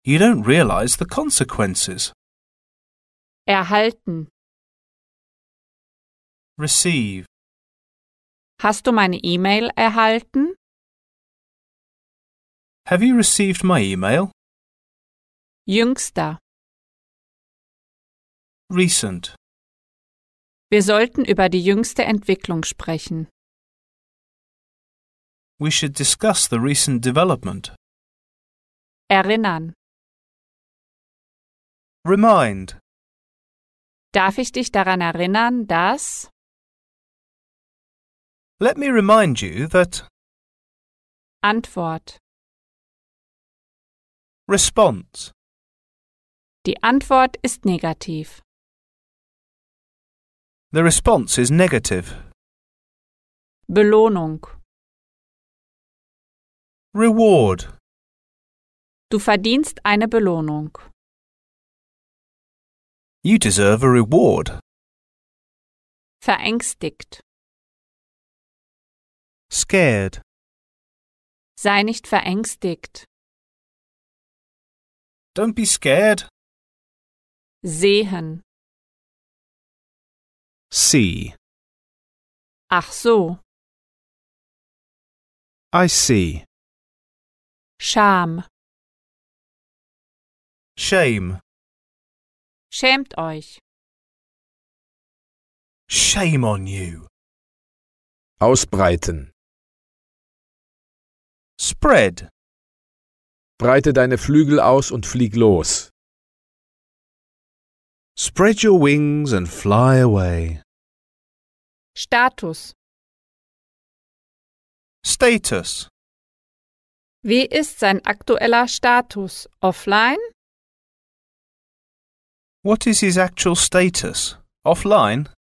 You don't realize the consequences. Erhalten. Receive. Hast du meine E-Mail erhalten? Have you received my email? Jüngster. Recent. Wir sollten über die jüngste Entwicklung sprechen. We should discuss the recent development. Erinnern. Remind. Darf ich dich daran erinnern, dass? Let me remind you that. Antwort. Response. Die Antwort ist negativ. The response is negative. Belohnung. Reward. Du verdienst eine Belohnung. You deserve a reward. Verängstigt. Scared. Sei nicht verängstigt. Don't be scared. Sehen. See. Ach so. I see. Scham. Shame. Schämt euch. Shame on you. Ausbreiten. Spread. Breite deine Flügel aus und flieg los. Spread your wings and fly away. Status. Status. Wie ist sein aktueller Status? Offline? What is his actual status? Offline?